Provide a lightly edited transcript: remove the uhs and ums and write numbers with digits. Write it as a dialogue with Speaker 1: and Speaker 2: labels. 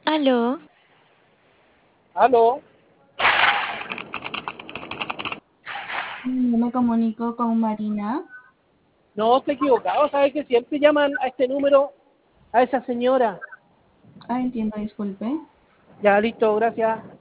Speaker 1: Aló,
Speaker 2: Aló,
Speaker 3: Yo me comunico con Marina.
Speaker 2: no, estoy equivocado, ¿sabes que siempre llaman a este número a esa señora?
Speaker 3: Entiendo, disculpe.
Speaker 2: Ya, listo, gracias.